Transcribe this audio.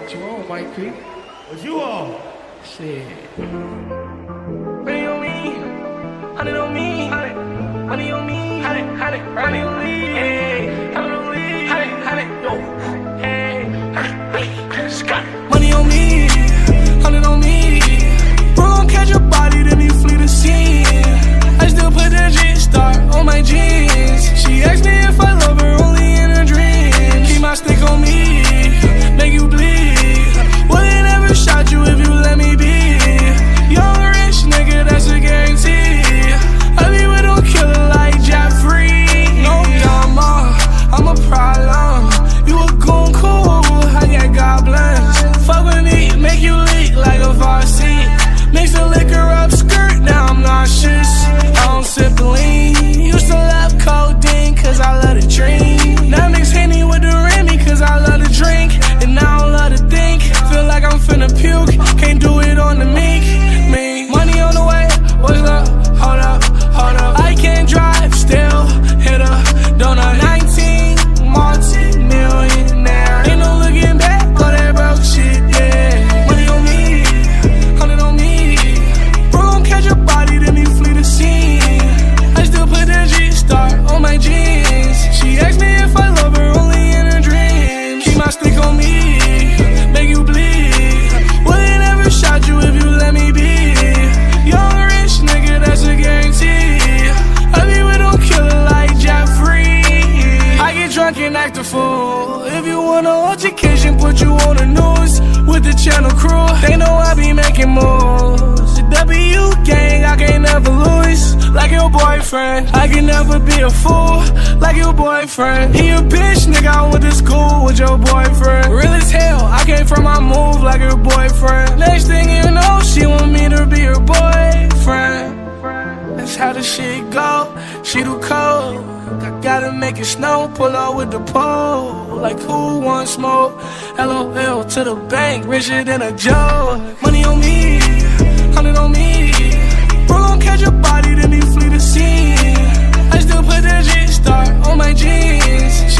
What you on, Mike P? What you on? Shit. Money on me, honey on me, money on me, honey on me, hey, honey on me, honey, yo, hey, Scott. Money on me, honey on me. Bro gon' catch a body, then he flee the scene. I still put the G-Star on my jeans. She asked me if I love her only in her dreams. Keep my stick on me, make you bleed. Wouldn't never shot you if you let me be. Young rich nigga, that's a guarantee. I be with no killer like Jeffrey. No drama, I'm a problem. You a goon cool, I got goblins. Fuck with me, make you leak like a faucet. Mix the liquor up, skirt, now I'm nauseous. I don't sip the lean. Used to love codeine, cause I love to drink. Now mix Henny with the Remy, cause I love to drink. And I don't love to think. Feel like I'm finna puke, can't do it on the meek. Me, money on the way, what's up? Hold up, hold up. I can't drive, still hit a donut. 19, multi-millionaire. Ain't no looking back, all that broke shit, yeah. Money on me, honey on me. Bro gon' catch a body, then he flee the scene. I still put the G-Star on my jeans. She asked me if I love her only in her dreams. Keep my stick on me, make you bleed. Wouldn't ever shot you if you let me be. Young rich nigga, that's a guarantee. I be with no killer like Jeffrey. I get drunk and act a fool. If you want an altercation, put you on the news with the channel crew. They know I be making moves. The W gang, I can't never lose. Like your boyfriend, I can never be a fool. Like your boyfriend, he a bitch, nigga. I went to school with your boyfriend. Real as hell, I came from my move like her boyfriend. Next thing you know, she want me to be her boyfriend. That's how the shit go. She too cold. I gotta make it snow. Pull out with the pole. Like who wants smoke? LOL to the bank, richer than a Joe. Money on me, honey on me. Bro gon' catch a body, then he flee the scene. I still put the G-Star on my jeans.